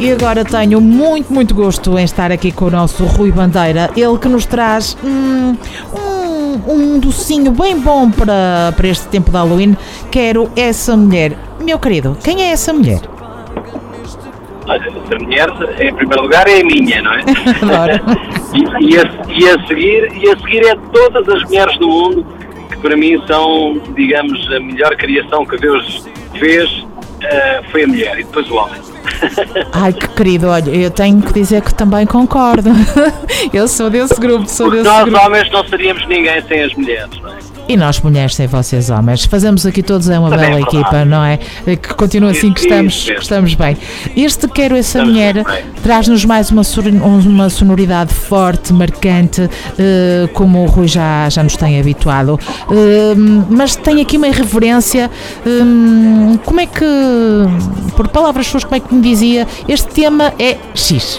E agora tenho muito gosto em estar aqui com o nosso Rui Bandeira, ele que nos traz um docinho bem bom para este tempo de Halloween. Quero essa mulher. Meu querido, quem é essa mulher? Olha, essa mulher, em primeiro lugar, é a minha, não é? Adoro. e a seguir é todas as mulheres do mundo, que para mim são, digamos, a melhor criação que Deus fez, foi a mulher, e depois o homem. Ai, que querido, olha, eu tenho que dizer que também concordo. Eu sou desse grupo, Nós homens não seríamos ninguém sem as mulheres, não é? E nós mulheres sem vocês homens. Fazemos aqui todos uma também bela equipa, não é? Que continua assim, que estamos bem. Este Quero Essa Mulher traz-nos mais uma sonoridade forte, marcante, como o Rui já nos tem habituado. Mas tem aqui uma irreverência. Como é que, por palavras suas, como é que me dizia, este tema é X?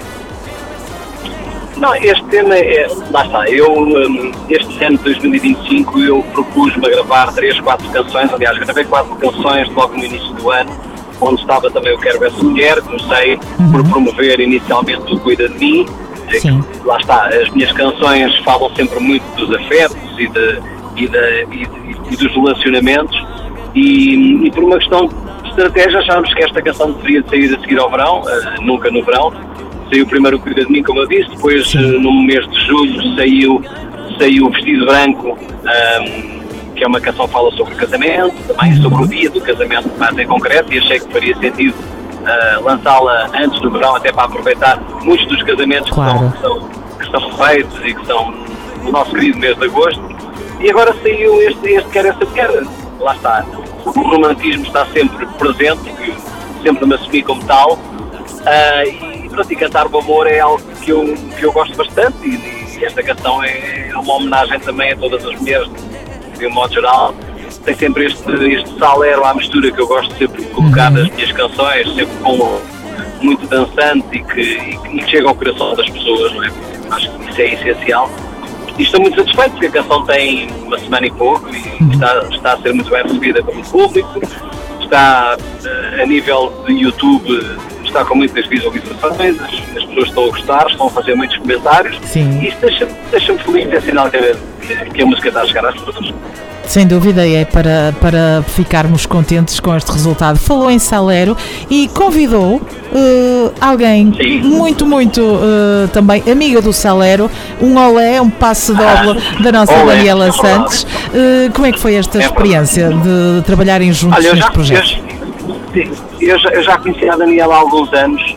Não, este tema lá está, este ano de 2025 eu propus-me a gravar 3-4 canções, aliás, gravei 4 canções logo no início do ano, onde estava também o Quero Essa Mulher. Comecei por promover inicialmente o Cuida de Mim. Sim. Lá está, as minhas canções falam sempre muito dos afetos e dos relacionamentos, e por uma questão de estratégia achámos que esta canção deveria sair a seguir ao verão, nunca no verão. Saiu primeiro o Cuida de Mim, como eu disse, depois no mês de julho saiu o Vestido Branco, que é uma canção que fala sobre o casamento, também sobre o dia do casamento mais em concreto, e achei que faria sentido lançá-la antes do verão, até para aproveitar muitos dos casamentos que estão feitos e que são no nosso querido mês de agosto. E agora saiu este Quero Essa Mulher. Lá está, o romantismo está sempre presente, que sempre me assumi como tal, e cantar o amor é algo que eu gosto bastante, e esta canção é uma homenagem também a todas as mulheres, de um modo geral. Tem sempre este salero à mistura que eu gosto sempre de colocar nas minhas canções, sempre com muito dançante e que chega ao coração das pessoas, não é? Acho que isso é essencial. E estou muito satisfeito porque a canção tem uma semana e pouco e está a ser muito bem recebida pelo público, está a nível de YouTube, está com muitas visualizações, as pessoas estão a gostar, estão a fazer muitos comentários. Sim. E isso deixa-me feliz, é sinal que a música está a chegar às pessoas. Sem dúvida, é para ficarmos contentes com este resultado. Falou em Salero e convidou alguém muito também amiga do Salero, um olé, um passe doble da nossa Daniela Santos. Como é que foi esta experiência de trabalharem juntos neste projeto? Eu já conhecia a Daniela há alguns anos,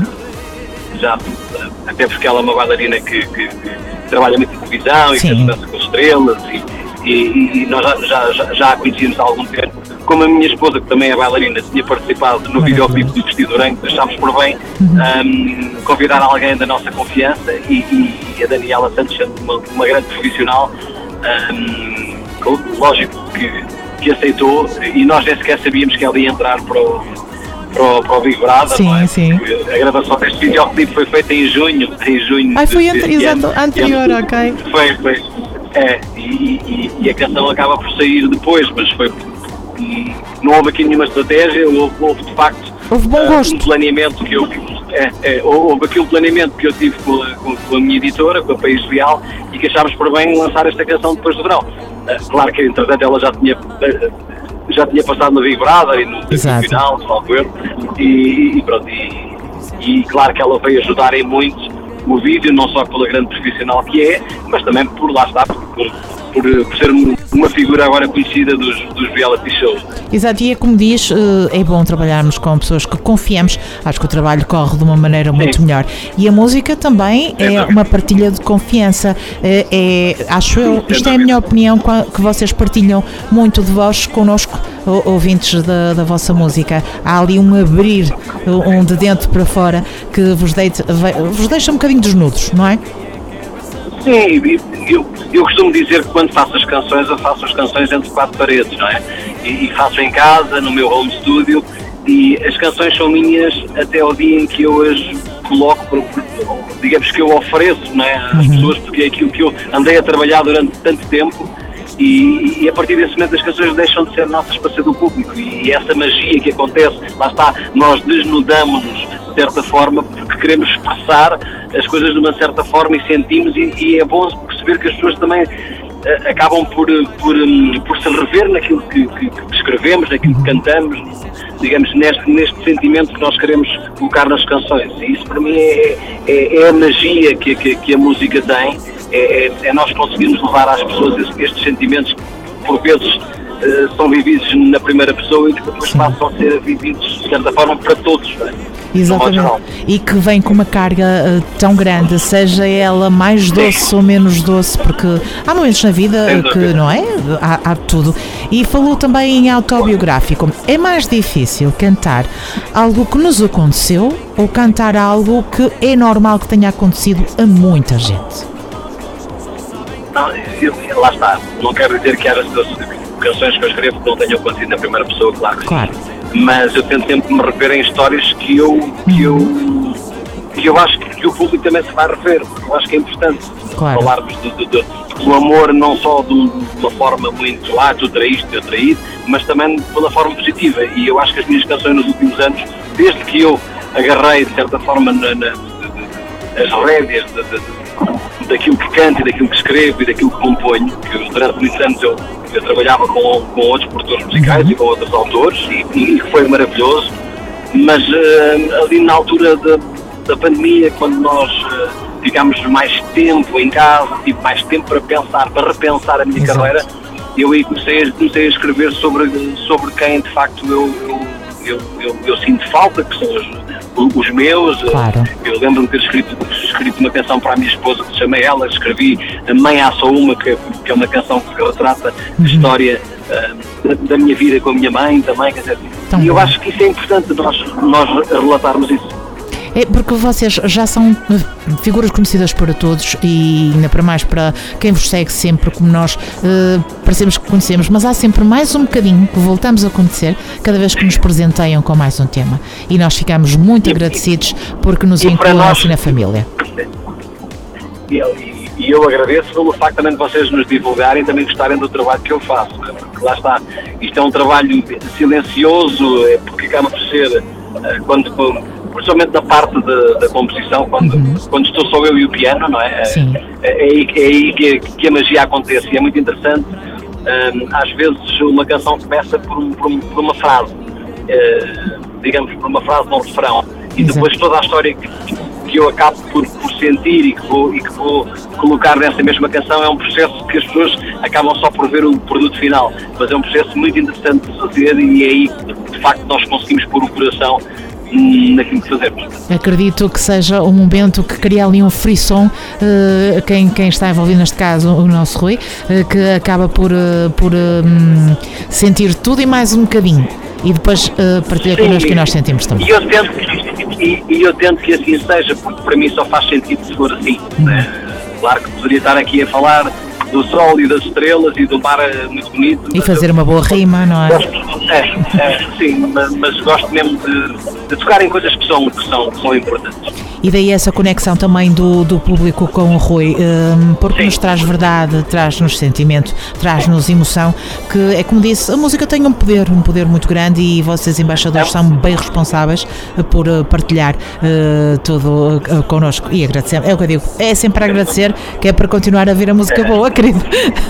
até porque ela é uma bailarina que trabalha muito em televisão e que dança com estrelas, e nós já a conhecíamos há algum tempo. Como a minha esposa, que também é bailarina, tinha participado no videoclipe do Vestido Branco, achámos por bem convidar alguém da nossa confiança, e a Daniela Santos, uma grande profissional, lógico que aceitou, e nós nem sequer sabíamos que ela ia entrar para o Big Brother. Sim. A gravação deste videoclipe foi feita em junho. Foi anterior, ok. Foi. E a canção acaba por sair depois, mas não houve aqui nenhuma estratégia, houve de facto bom gosto. Um planeamento que houve aqui um planeamento que eu tive com a minha editora, com a País Real, e que achámos por bem lançar esta canção depois do verão. Claro que entretanto ela já tinha passado no Big Brother e no final, salvo erro, e pronto, e claro que ela veio ajudar em muito o vídeo, não só pela grande profissional que é, mas também por ser uma figura agora conhecida dos reality shows. Exato, e é como diz, é bom trabalharmos com pessoas que confiamos, acho que o trabalho corre de uma maneira muito melhor. E a música também é uma partilha de confiança, acho eu, isto é a minha opinião, que vocês partilham muito de vós connosco, ouvintes da vossa música. Há ali um abrir, de dentro para fora, que vos deixa um bocadinho desnudos, não é? Sim, eu costumo dizer que quando faço as canções, eu faço as canções entre 4 paredes, não é? E faço em casa, no meu home studio, e as canções são minhas até ao dia em que eu as coloco, digamos que eu ofereço, não é, às pessoas, porque é aquilo que eu andei a trabalhar durante tanto tempo, e a partir desse momento as canções deixam de ser nossas para ser do público, e essa magia que acontece, lá está, nós desnudamos-nos certa forma, porque queremos expressar as coisas de uma certa forma e sentimos, e é bom perceber que as pessoas também acabam por se rever naquilo que escrevemos, naquilo que cantamos, digamos, neste sentimento que nós queremos colocar nas canções. E isso para mim é a magia que a música tem, é nós conseguirmos levar às pessoas estes sentimentos que por vezes são vividos na primeira pessoa e que depois passam a ser vividos de certa forma para todos, não é? Exatamente. E que vem com uma carga tão grande, seja ela mais doce ou menos doce, porque há momentos na vida que, não é? Há tudo. E falou também em autobiográfico. É mais difícil cantar algo que nos aconteceu ou cantar algo que é normal que tenha acontecido a muita gente? Não, lá está. Não quero dizer que as canções que eu escrevo que não tenham acontecido na primeira pessoa, claro que sim. Mas eu tento sempre me rever em histórias que eu acho que o público também se vai rever. Eu acho que é importante falarmos do amor, não só de uma forma muito tu traíste, eu traí, mas também pela forma positiva. E eu acho que as minhas canções nos últimos anos, desde que eu agarrei de certa forma as rédeas daquilo que canto e daquilo que escrevo e daquilo que componho, que durante muitos anos eu trabalhava com outros produtores musicais e com outros autores e foi maravilhoso, mas ali na altura da pandemia, quando nós ficámos mais tempo em casa, tive mais tempo para repensar a minha carreira, eu aí comecei a escrever sobre quem de facto eu sinto falta, que são os meus. Claro. Eu lembro-me de ter escrito uma canção para a minha esposa que se chama Ela, escrevi A Mãe Há Só Uma, que é uma canção que retrata a história da minha vida com a minha mãe também, quer dizer, e eu acho que isso é importante nós relatarmos isso. É porque vocês já são figuras conhecidas para todos e ainda para mais para quem vos segue sempre, como nós parecemos que conhecemos, mas há sempre mais um bocadinho que voltamos a conhecer cada vez que nos presenteiam com mais um tema. E nós ficamos muito agradecidos porque nos incluem assim na família. E eu agradeço pelo facto também de vocês nos divulgarem e também gostarem do trabalho que eu faço, porque lá está, isto é um trabalho silencioso, porque acaba por ser, principalmente na parte da composição, quando estou só eu e o piano, não é? É aí que a magia acontece, e é muito interessante. Às vezes uma canção começa por uma frase, digamos, por uma frase de um refrão, e depois toda a história que eu acabo por sentir e que vou colocar nessa mesma canção é um processo que as pessoas acabam só por ver o produto final, mas é um processo muito interessante de fazer, e é aí de facto nós conseguimos pôr o coração naquilo que fazemos. Acredito que seja um momento que cria ali um frisson, quem está envolvido neste caso, o nosso Rui, que acaba por sentir tudo e mais um bocadinho, e depois partilha connosco, e nós sentimos também. E eu tento que assim seja, porque para mim só faz sentido se for assim. Claro que poderia estar aqui a falar do sol e das estrelas e do mar muito bonito. E fazer uma boa rima, não é? Sim, mas gosto mesmo de tocar em coisas que são importantes. E daí essa conexão também do público com o Rui, porque nos traz verdade, traz-nos sentimento, traz-nos emoção, que é como disse, a música tem um poder muito grande, e vocês embaixadores são bem responsáveis por partilhar tudo connosco, e agradecemos, é o que eu digo, é sempre a agradecer, que é para continuar a ver a música boa, querido.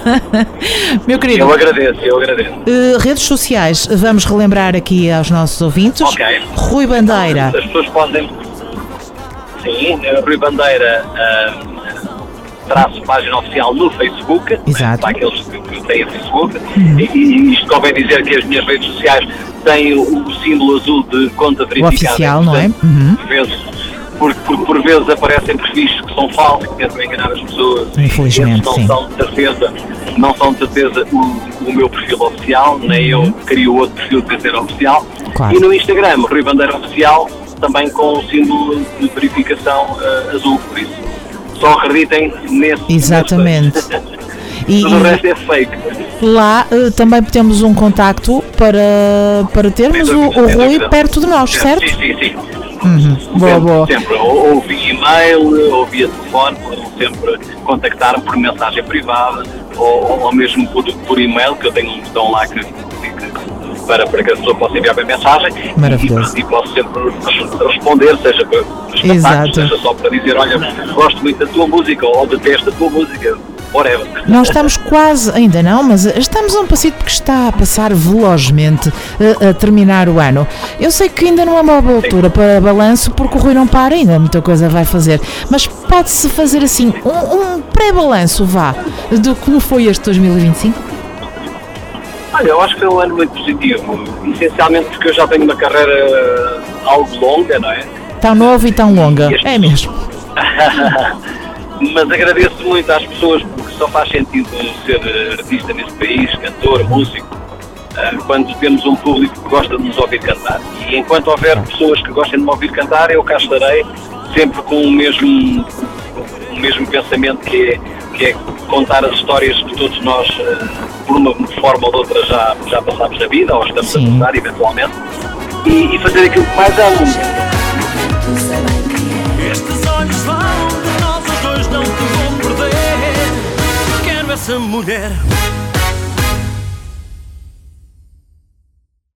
Meu querido. Eu agradeço. Redes sociais, vamos relembrar aqui aos nossos ouvintes. Okay. Rui Bandeira. As pessoas podem... Sim, Rui Bandeira, traço página oficial no Facebook. Exato. Para aqueles que têm Facebook. E isto convém dizer que as minhas redes sociais têm o símbolo azul de conta verificada. O oficial, não é? Porque por vezes aparecem perfis que são falsos, que tentam enganar as pessoas. Infelizmente, não são de certeza o meu perfil oficial, nem eu crio outro perfil que ser oficial. Claro. E no Instagram, Rui Bandeira Oficial, também com o símbolo de verificação azul, por isso só acreditem nesse. Exatamente. E o resto é fake. Lá também temos um contacto para termos o Rui perto de nós, certo? Sim. Boa. Sempre, ou via e-mail, ou via telefone, podem sempre contactar-me por mensagem privada, ou mesmo por e-mail, que eu tenho um botão lá que para que a pessoa possa enviar uma mensagem e posso sempre responder, seja para os contactos, seja só para dizer, olha, gosto muito da tua música ou detesto a tua música. Whatever. Nós estamos quase, ainda não, mas estamos a um passito porque está a passar velozmente a terminar o ano. Eu sei que ainda não é uma boa altura para balanço porque o Rui não para ainda, muita coisa vai fazer, mas pode-se fazer assim um pré-balanço, vá, de como foi este 2025? Olha, eu acho que foi um ano muito positivo, essencialmente porque eu já tenho uma carreira algo longa, não é? Tão nova e tão longa, é mesmo. Mas agradeço muito às pessoas porque só faz sentido ser artista neste país, cantor, músico, quando temos um público que gosta de nos ouvir cantar. E enquanto houver pessoas que gostem de me ouvir cantar, eu cá estarei sempre com o mesmo pensamento que é contar as histórias que todos nós, por uma forma ou de outra, já passámos na vida, ou estamos a passar eventualmente, e fazer aquilo que mais amamos. Estes olhos vão de nós os dois, não te vou perder. Quero essa mulher